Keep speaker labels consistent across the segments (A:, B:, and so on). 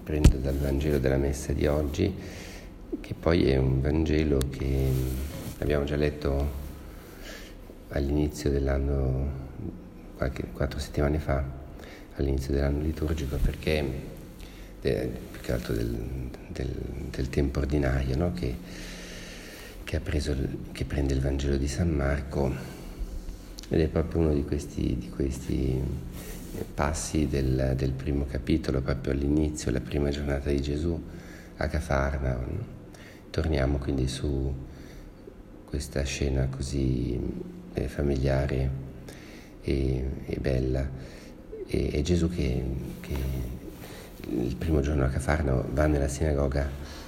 A: prendo dal Vangelo della Messa di oggi, che poi è un Vangelo che abbiamo già letto all'inizio dell'anno, 4 settimane fa, all'inizio dell'anno liturgico, perché più che altro del tempo ordinario, no? che prende il Vangelo di San Marco, ed è proprio uno di questi passi del primo capitolo, proprio all'inizio, la prima giornata di Gesù a Cafarnao. Torniamo quindi su questa scena così familiare e bella. E Gesù che il primo giorno a Cafarnao va nella sinagoga,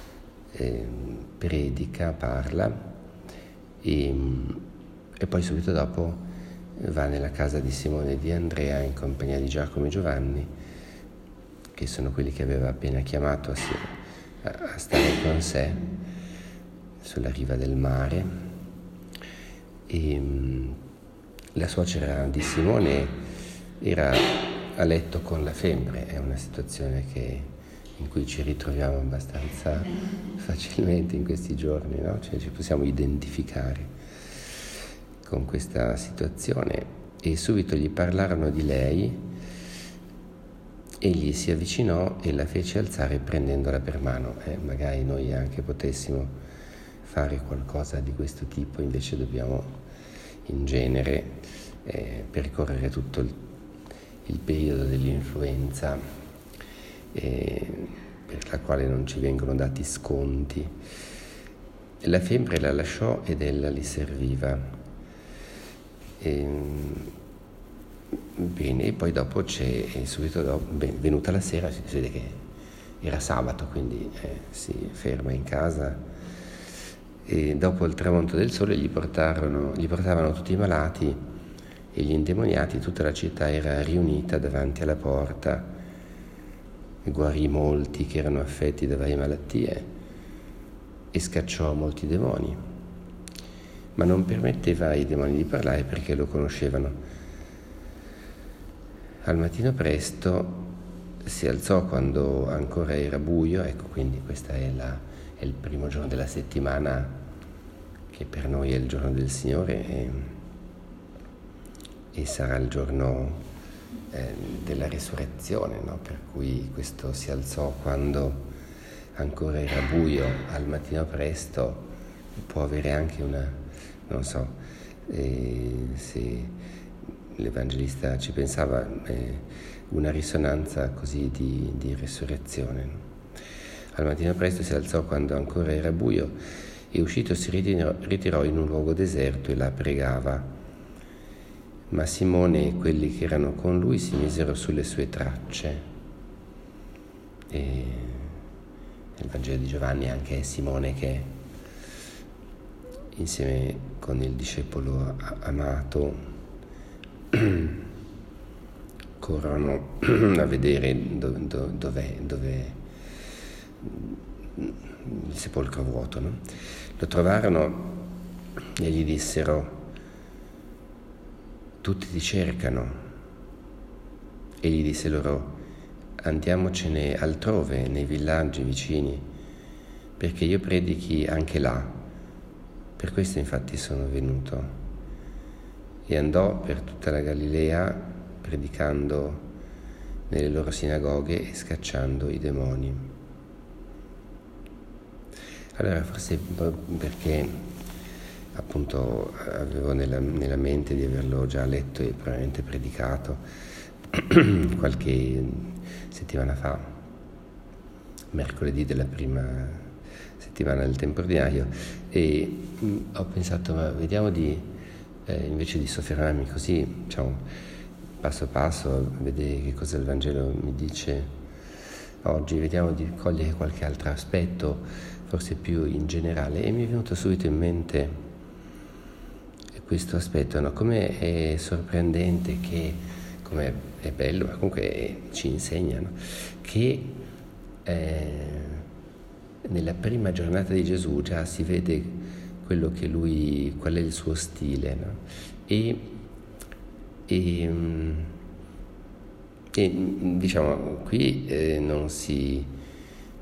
A: predica, parla e poi subito dopo va nella casa di Simone e di Andrea in compagnia di Giacomo e Giovanni, che sono quelli che aveva appena chiamato a stare con sé sulla riva del mare. E la suocera di Simone era a letto con la febbre. È una situazione in cui ci ritroviamo abbastanza facilmente in questi giorni, no? Cioè ci possiamo identificare con questa situazione, e subito gli parlarono di lei. Egli si avvicinò e la fece alzare prendendola per mano. Magari noi anche potessimo fare qualcosa di questo tipo, invece dobbiamo in genere percorrere tutto il periodo dell'influenza, per la quale non ci vengono dati sconti. La febbre la lasciò ed ella li serviva. Bene, e poi dopo subito dopo, venuta la sera, si vede che era sabato, quindi si ferma in casa, e dopo il tramonto del sole gli portavano tutti i malati e gli indemoniati. Tutta la città era riunita davanti alla porta, e guarì molti che erano affetti da varie malattie e scacciò molti demoni, ma non permetteva ai demoni di parlare perché lo conoscevano. Al mattino presto si alzò quando ancora era buio. Ecco, quindi questo è il primo giorno della settimana, che per noi è il giorno del Signore, e sarà il giorno della resurrezione, no? Per cui questo si alzò quando ancora era buio, al mattino presto, può avere anche non so se l'Evangelista ci pensava, una risonanza così di resurrezione. Al mattino presto si alzò quando ancora era buio e uscito si ritirò in un luogo deserto e là pregava. Ma Simone e quelli che erano con lui si misero sulle sue tracce. E nel Vangelo di Giovanni anche è Simone che, insieme con il discepolo amato, corrono a vedere dov'è il sepolcro vuoto, no? Lo trovarono e gli dissero: tutti ti cercano. Egli disse loro: andiamocene altrove, nei villaggi vicini, perché io predichi anche là. Per questo infatti sono venuto. E andò per tutta la Galilea, predicando nelle loro sinagoghe e scacciando i demoni. Allora, forse perché appunto avevo nella mente di averlo già letto e probabilmente predicato qualche settimana fa, mercoledì della prima settimana del tempo ordinario, e ho pensato, ma vediamo invece di soffermarmi così, diciamo, passo passo, a vedere che cosa il Vangelo mi dice oggi, vediamo di cogliere qualche altro aspetto, forse più in generale. E mi è venuto subito in mente questo aspetto, no? Come è sorprendente, come è bello, ma comunque ci insegnano che nella prima giornata di Gesù già si vede qual è il suo stile, no? E diciamo qui non si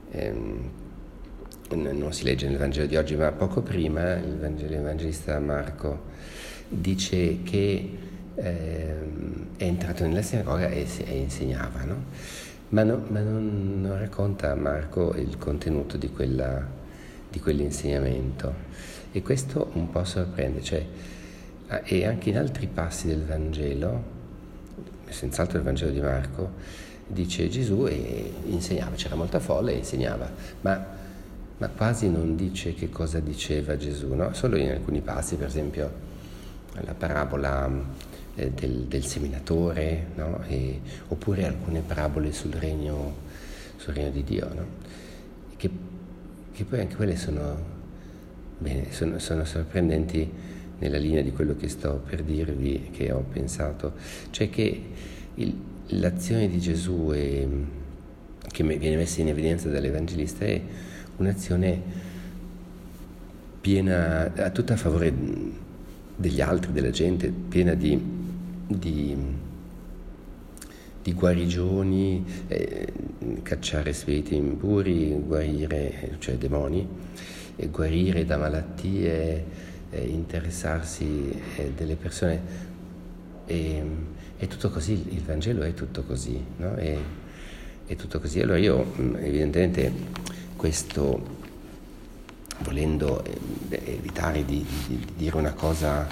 A: non si legge nel Vangelo di oggi, ma poco prima l'Evangelista Marco dice che è entrato nella sinagoga e insegnava, no? Ma non racconta Marco il contenuto di quell'insegnamento, e questo un po' sorprende, cioè, e anche in altri passi del Vangelo, senz'altro il Vangelo di Marco, dice Gesù e insegnava, c'era molta folla e insegnava, ma quasi non dice che cosa diceva Gesù, no? Solo in alcuni passi, per esempio la parabola del seminatore, no? Oppure alcune parabole sul regno di Dio, no? Che poi anche quelle sono sorprendenti nella linea di quello che sto per dirvi, che ho pensato, cioè che l'azione di Gesù che viene messa in evidenza dall'Evangelista è un'azione piena, tutta a favore degli altri, della gente, piena di guarigioni, cacciare spiriti impuri, guarire, cioè demoni, guarire da malattie, interessarsi delle persone, è tutto così, il Vangelo è tutto così, no? È tutto così. Allora io evidentemente questo, volendo evitare di dire una cosa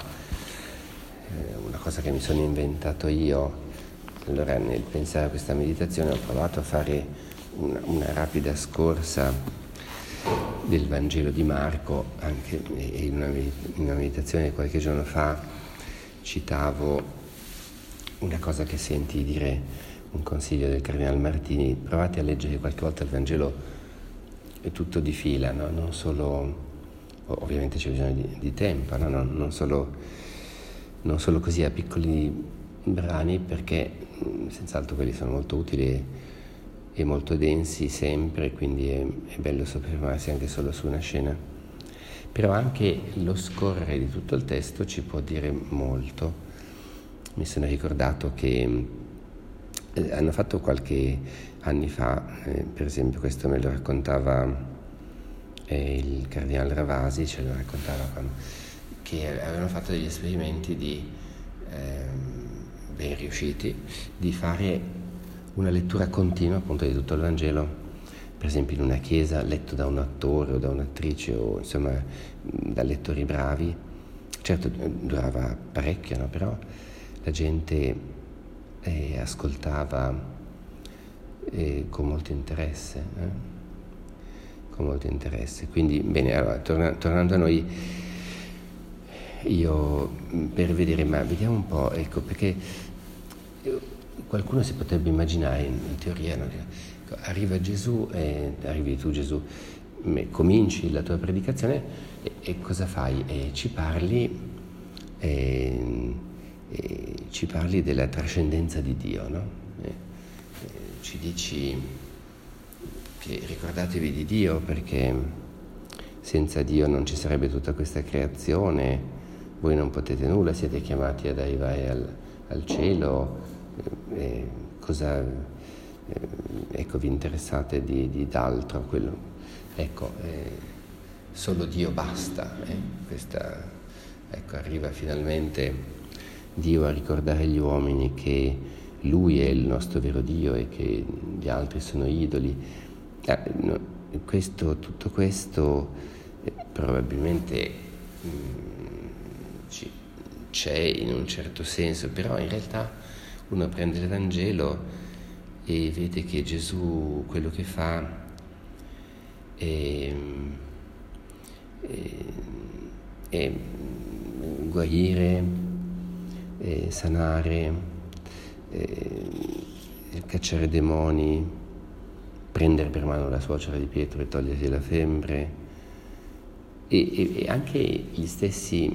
A: che mi sono inventato io, allora nel pensare a questa meditazione ho provato a fare una rapida scorsa del Vangelo di Marco, anche in una meditazione qualche giorno fa citavo una cosa che senti dire, un consiglio del Cardinale Martini: provate a leggere qualche volta il Vangelo tutto di fila, no? Non solo, ovviamente c'è bisogno di tempo, no? Non solo così a piccoli brani, perché senz'altro quelli sono molto utili e molto densi sempre, quindi è bello soffermarsi anche solo su una scena, però anche lo scorrere di tutto il testo ci può dire molto. Mi sono ricordato che hanno fatto qualche anni fa, per esempio questo me lo raccontava il Cardinale Ravasi, ce lo raccontava che avevano fatto degli esperimenti ben riusciti, di fare una lettura continua appunto di tutto il Vangelo, per esempio in una chiesa, letto da un attore o da un'attrice, o insomma da lettori bravi. Certo durava parecchio, no? Però la gente ascoltava con molto interesse, Quindi bene, allora tornando a noi, io per vedere, ma vediamo un po', ecco, perché qualcuno si potrebbe immaginare in teoria, no? Arrivi tu Gesù, cominci la tua predicazione e cosa fai? Ci parli della trascendenza di Dio, no? Ci dici che ricordatevi di Dio, perché senza Dio non ci sarebbe tutta questa creazione, voi non potete nulla, siete chiamati ad arrivare al cielo, ecco, vi interessate di d'altro, quello, ecco, solo Dio basta, ecco, arriva finalmente Dio a ricordare agli uomini che Lui è il nostro vero Dio e che gli altri sono idoli. Tutto questo probabilmente c'è in un certo senso, però in realtà uno prende il Vangelo e vede che Gesù quello che fa è guarire, sanare, cacciare demoni, prendere per mano la suocera di Pietro e togliersi la febbre, e anche gli stessi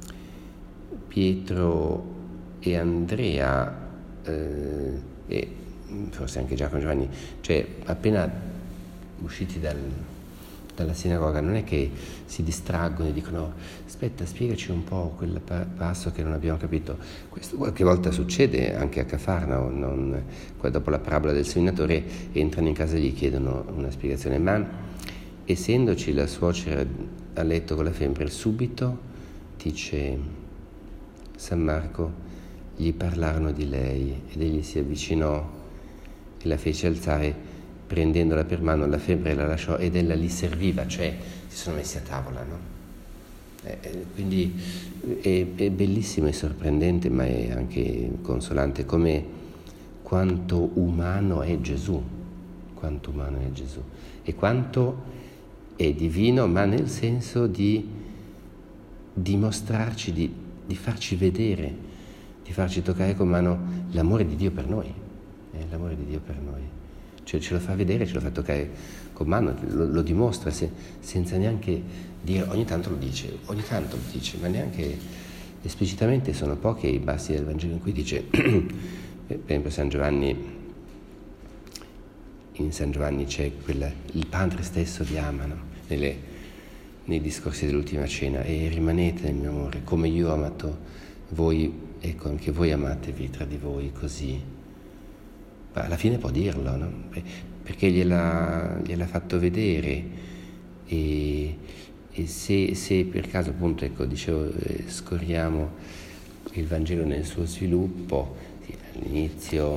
A: Pietro e Andrea, e forse anche Giacomo e Giovanni, cioè appena usciti dalla sinagoga non è che si distraggono e dicono aspetta, spiegaci un po' quel passo che non abbiamo capito. Questo qualche volta succede anche a Cafarnao, dopo la parabola del seminatore entrano in casa e gli chiedono una spiegazione, ma essendoci la suocera a letto con la febbre, subito, dice San Marco, gli parlarono di lei ed egli si avvicinò e la fece alzare, prendendola per mano, la febbre la lasciò ed ella li serviva, cioè si sono messi a tavola, no? Quindi è bellissimo e sorprendente, ma è anche consolante come quanto umano è Gesù e quanto è divino, ma nel senso di dimostrarci, di farci vedere, di farci toccare con mano l'amore di Dio per noi, l'amore di Dio per noi. Cioè ce lo fa vedere, ce lo fa toccare con mano, lo dimostra senza neanche dire, ogni tanto lo dice, ma neanche esplicitamente. Sono pochi i passi del Vangelo in cui dice, per esempio in San Giovanni c'è il Padre stesso vi ama, no? Nei discorsi dell'ultima cena, e rimanete nel mio amore, come io ho amato voi, ecco anche voi amatevi tra di voi così. Alla fine può dirlo, no? Perché gliel'ha fatto vedere, e se per caso, appunto, ecco, dicevo, scorriamo il Vangelo nel suo sviluppo, all'inizio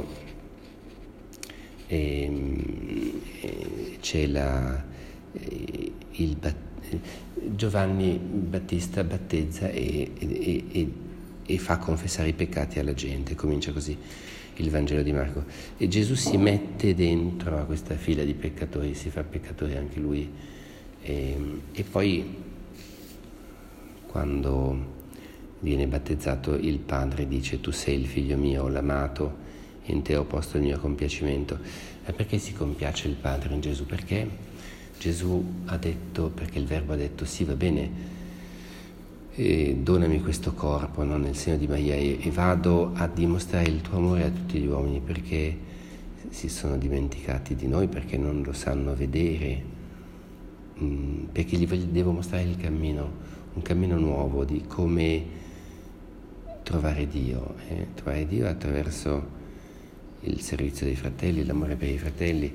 A: c'è Giovanni Battista battezza e fa confessare i peccati alla gente, comincia così il Vangelo di Marco, e Gesù si mette dentro a questa fila di peccatori, si fa peccatore anche lui, e poi quando viene battezzato il Padre dice tu sei il figlio mio, l'amato, in te ho posto il mio compiacimento. E perché si compiace il Padre in Gesù? Perché Gesù ha detto, perché il Verbo ha detto sì, va bene, donami questo corpo, no, nel seno di Maria, e vado a dimostrare il tuo amore a tutti gli uomini, perché si sono dimenticati di noi, perché non lo sanno vedere, perché gli devo mostrare il cammino, un cammino nuovo di come trovare Dio attraverso il servizio dei fratelli, l'amore per i fratelli.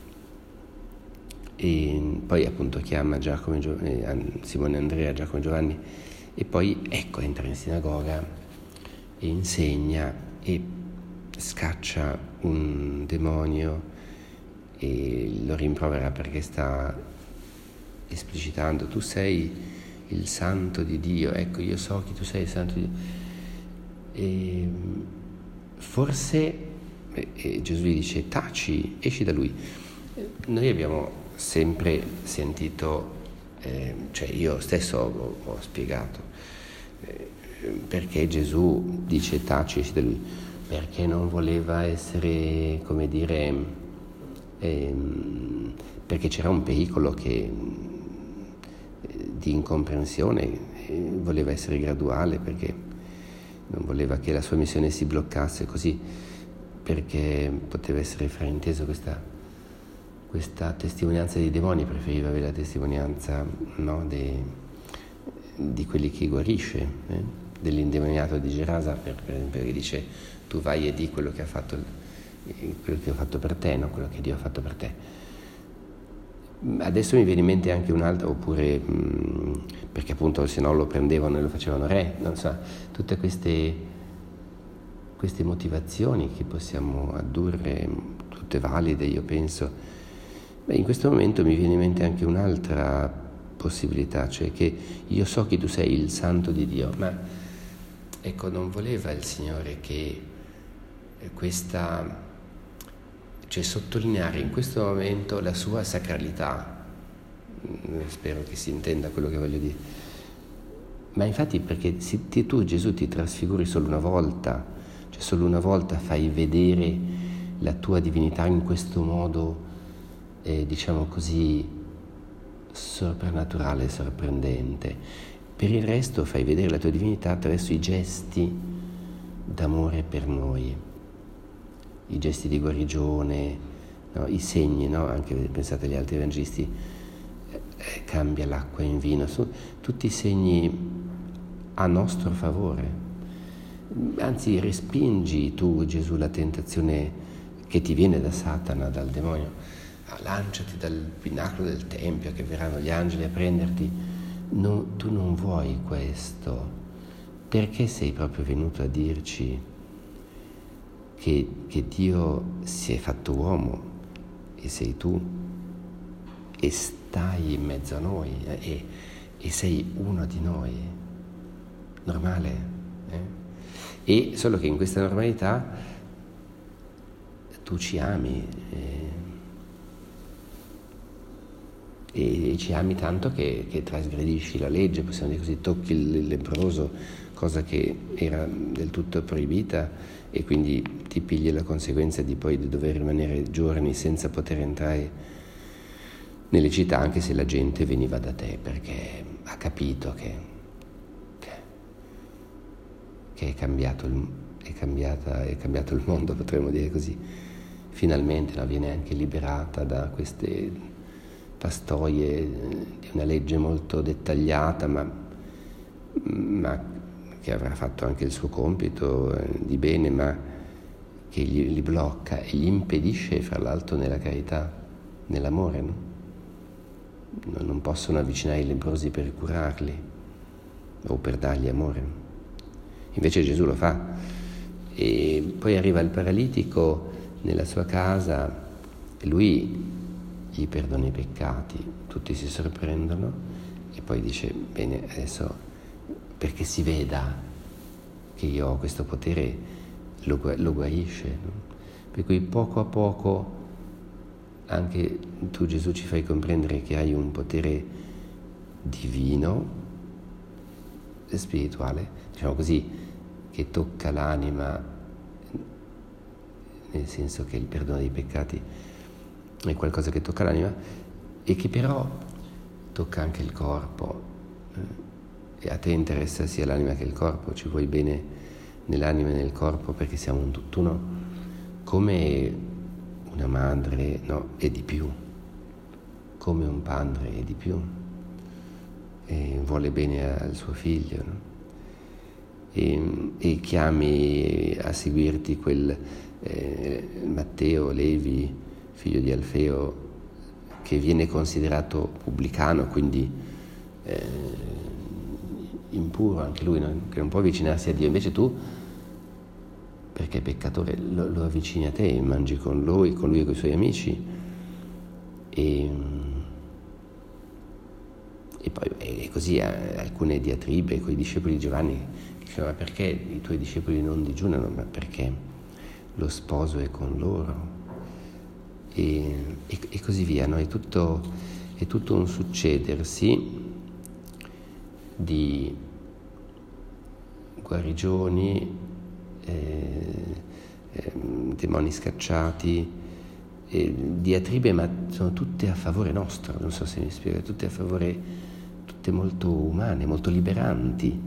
A: E poi appunto chiama Simone Andrea, Giacomo e Giovanni, e poi ecco entra in sinagoga e insegna e scaccia un demonio e lo rimprovera perché sta esplicitando tu sei il santo di Dio, ecco io so che tu sei il santo di Dio. E forse Gesù gli dice taci, esci da lui. Noi abbiamo sempre sentito, cioè io stesso ho spiegato perché Gesù dice taci, esci da lui, perché non voleva essere, come dire, perché c'era un pericolo di incomprensione, voleva essere graduale, perché non voleva che la sua missione si bloccasse così, perché poteva essere frainteso questa testimonianza dei demoni, preferiva avere la testimonianza, no, di quelli che guarisce, dell'indemoniato di Gerasa, per esempio, che dice tu vai e di quello che ho fatto per te, no, quello che Dio ha fatto per te. Adesso mi viene in mente anche un'altra, oppure perché appunto se no lo prendevano e lo facevano re, non so, tutte queste motivazioni che possiamo addurre, tutte valide, io penso. In questo momento mi viene in mente anche un'altra possibilità, cioè che io so che tu sei il santo di Dio, ma ecco, non voleva il Signore che cioè sottolineare in questo momento la sua sacralità, spero che si intenda quello che voglio dire, ma infatti perché se tu Gesù ti trasfiguri solo una volta, cioè solo una volta fai vedere la tua divinità in questo modo, diciamo così, soprannaturale, sorprendente. Per il resto fai vedere la tua divinità attraverso i gesti d'amore per noi, i gesti di guarigione, no? I segni, no? Anche pensate agli altri evangelisti, cambia l'acqua in vino, sono tutti segni a nostro favore. Anzi, respingi tu, Gesù, la tentazione che ti viene da Satana, dal demonio. Lanciati dal pinacolo del Tempio, che verranno gli angeli a prenderti. No, tu non vuoi questo. Perché sei proprio venuto a dirci che Dio si è fatto uomo e sei tu e stai in mezzo a noi e sei uno di noi? Normale, E solo che in questa normalità tu ci ami e ci ami tanto che trasgredisci la legge, possiamo dire così, tocchi il lebbroso, cosa che era del tutto proibita, e quindi ti pigli la conseguenza di dover rimanere giorni senza poter entrare nelle città, anche se la gente veniva da te, perché ha capito che è cambiato il mondo, potremmo dire così. Finalmente viene anche liberata da queste pastoie di una legge molto dettagliata, ma che avrà fatto anche il suo compito di bene, ma che li blocca e gli impedisce, fra l'altro, nella carità, nell'amore, no? Non possono avvicinare i lebbrosi per curarli o per dargli amore. Invece Gesù lo fa. E poi arriva il paralitico nella sua casa e lui gli perdona i peccati, tutti si sorprendono e poi dice: bene, adesso, perché si veda che io ho questo potere, lo guarisce, no? Per cui poco a poco anche tu, Gesù, ci fai comprendere che hai un potere divino e spirituale, diciamo così, che tocca l'anima, nel senso che il perdono dei peccati è qualcosa che tocca l'anima e che però tocca anche il corpo, e a te interessa sia l'anima che il corpo, ci vuoi bene nell'anima e nel corpo perché siamo un tutt'uno, come una madre, no, e di più, come un padre e di più, e vuole bene al suo figlio, no? E chiami a seguirti quel Matteo Levi, figlio di Alfeo, che viene considerato pubblicano, quindi impuro anche lui, no? Che non può avvicinarsi a Dio, invece tu, perché è peccatore, lo avvicini a te e mangi con lui e con i suoi amici, e poi così alcune diatribe con i discepoli di Giovanni che dicono: ma perché i tuoi discepoli non digiunano? Ma perché lo sposo è con loro, e così via, no? È tutto un succedersi di guarigioni, demoni scacciati, diatribe, ma sono tutte a favore nostro, non so se mi spiego, tutte a favore, tutte molto umane, molto liberanti.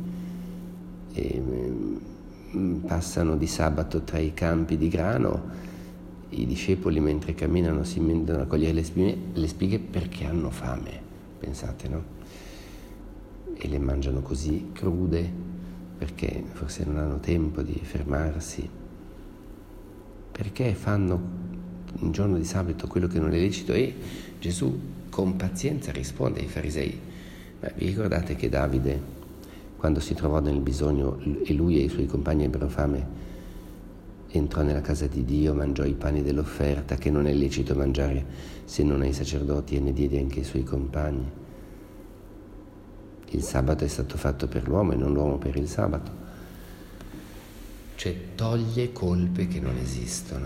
A: Passano di sabato tra i campi di grano, i discepoli mentre camminano si mettono a cogliere le spighe perché hanno fame, pensate, no? E le mangiano così crude perché forse non hanno tempo di fermarsi, perché fanno un giorno di sabato quello che non è lecito. E Gesù con pazienza risponde ai farisei: ma vi ricordate che Davide, quando si trovò nel bisogno e lui e i suoi compagni ebbero fame, entrò nella casa di Dio, mangiò i pani dell'offerta che non è lecito mangiare se non ai sacerdoti, e ne diede anche ai suoi compagni. Il sabato è stato fatto per l'uomo e non l'uomo per il sabato. Cioè toglie colpe che non esistono,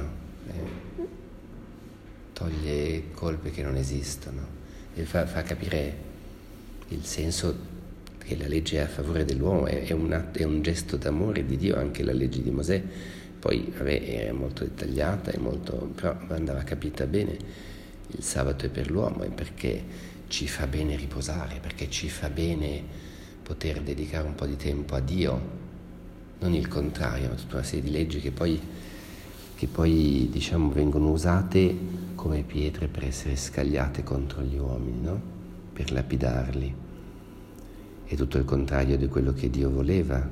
A: toglie colpe che non esistono e fa capire il senso che la legge è a favore dell'uomo, è un gesto d'amore di Dio, anche la legge di Mosè. Poi è molto dettagliata, però andava capita bene. Il sabato è per l'uomo, è perché ci fa bene riposare, perché ci fa bene poter dedicare un po' di tempo a Dio, non il contrario, ma tutta una serie di leggi che poi diciamo vengono usate come pietre per essere scagliate contro gli uomini, no? per lapidarli. È tutto il contrario di quello che Dio voleva.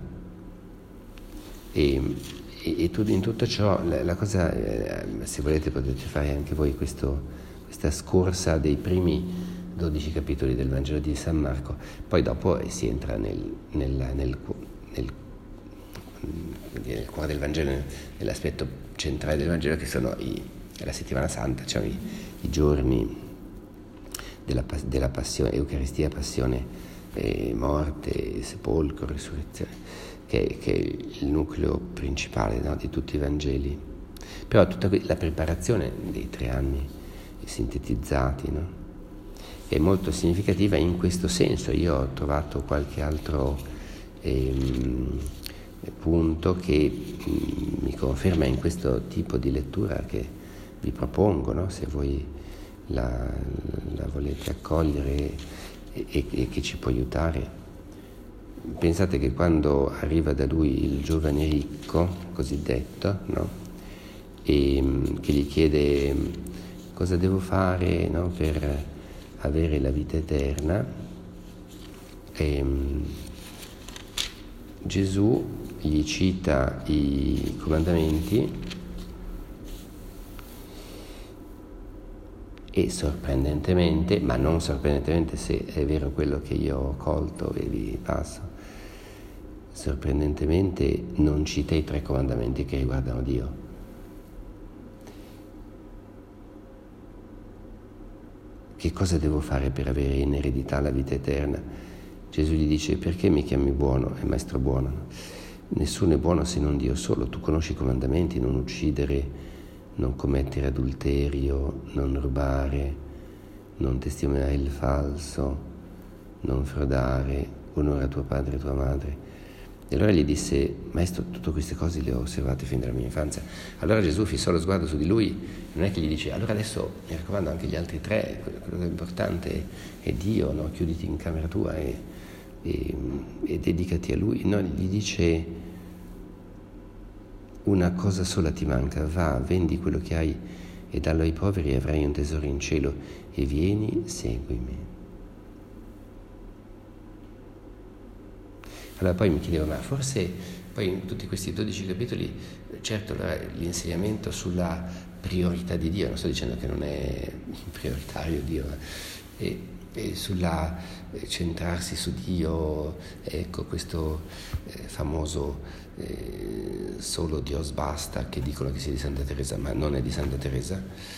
A: E in tutto ciò, la cosa, se volete potete fare anche voi questa scorsa dei primi 12 capitoli del Vangelo di San Marco, poi dopo si entra nel cuore del Vangelo, nell'aspetto centrale del Vangelo, che sono la settimana santa, cioè i giorni della passione, Eucaristia, passione, morte, sepolcro, risurrezione, che è il nucleo principale, no, di tutti i Vangeli. Però tutta la preparazione dei 3 anni sintetizzati, no, è molto significativa in questo senso. Io ho trovato qualche altro punto che mi conferma in questo tipo di lettura che vi propongo, no? Se voi la volete accogliere e che ci può aiutare. Pensate che quando arriva da lui il giovane ricco, cosiddetto, no? E che gli chiede cosa devo fare, no, per avere la vita eterna, Gesù gli cita i comandamenti e sorprendentemente, ma non sorprendentemente se è vero quello che io ho colto e vi passo, sorprendentemente non cita i 3 comandamenti che riguardano Dio. Che cosa devo fare per avere in eredità la vita eterna? Gesù gli dice: perché mi chiami buono e maestro buono? Nessuno è buono se non Dio solo. Tu conosci i comandamenti: non uccidere, non commettere adulterio, non rubare, non testimoniare il falso, non frodare, onora tuo padre e tua madre. E allora gli disse: maestro, tutte queste cose le ho osservate fin dalla mia infanzia. Allora Gesù fissò lo sguardo su di lui, non è che gli dice: allora adesso mi raccomando anche gli altri 3, quello che è importante è Dio, no? Chiuditi in camera tua e dedicati a Lui. No, gli dice: una cosa sola ti manca, va, vendi quello che hai e dallo ai poveri e avrai un tesoro in cielo, e vieni, seguimi. Allora poi mi chiedevo, ma forse poi in tutti questi 12 capitoli, certo l'insegnamento sulla priorità di Dio, non sto dicendo che non è prioritario Dio, e sulla centrarsi su Dio, ecco questo famoso solo Dios basta, che dicono che sia di Santa Teresa, ma non è di Santa Teresa.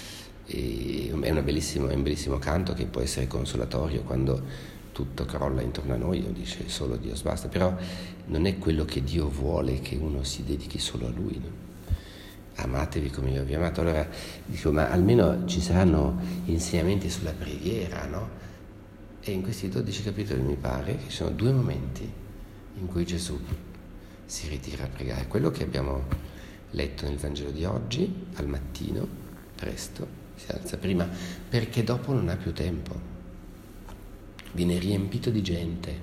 A: È un bellissimo canto che può essere consolatorio quando tutto crolla intorno a noi, o dice solo Dio basta, però non è quello che Dio vuole, che uno si dedichi solo a Lui, no? Amatevi come io vi ho amato. Allora dico, ma almeno ci saranno insegnamenti sulla preghiera, no? E in questi 12 capitoli mi pare che ci sono 2 momenti in cui Gesù si ritira a pregare. Quello che abbiamo letto nel Vangelo di oggi, al mattino, presto, si alza prima, perché dopo non ha più tempo. Viene riempito di gente.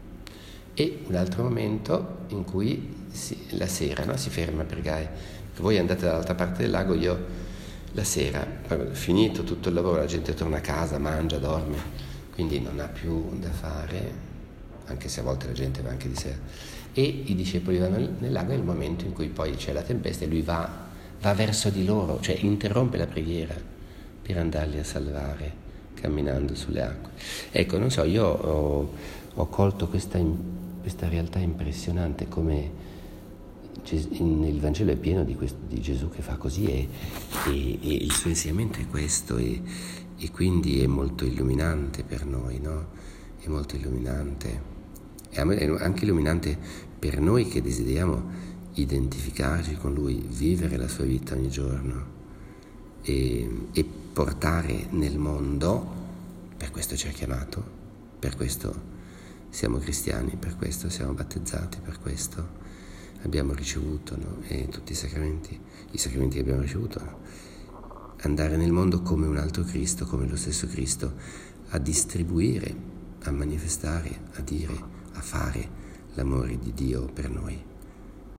A: E un altro momento in cui la sera, no, si ferma a pregare. Voi andate dall'altra parte del lago, io la sera, finito tutto il lavoro, la gente torna a casa, mangia, dorme, quindi non ha più da fare, anche se a volte la gente va anche di sera. E i discepoli vanno nel lago, è il momento in cui poi c'è la tempesta e lui va verso di loro, cioè interrompe la preghiera per andarli a salvare, camminando sulle acque. Ecco, non so, io ho colto questa realtà impressionante, come il Vangelo è pieno di Gesù che fa così, e il suo insegnamento è questo, e quindi è molto illuminante per noi, no? È molto illuminante, è anche illuminante per noi che desideriamo identificarci con Lui, vivere la sua vita ogni giorno e portare nel mondo. Per questo ci ha chiamato, per questo siamo cristiani, per questo siamo battezzati, per questo abbiamo ricevuto, no? E tutti i sacramenti che abbiamo ricevuto, no? Andare nel mondo come un altro Cristo, come lo stesso Cristo, a distribuire, a manifestare, a dire, a fare l'amore di Dio per noi.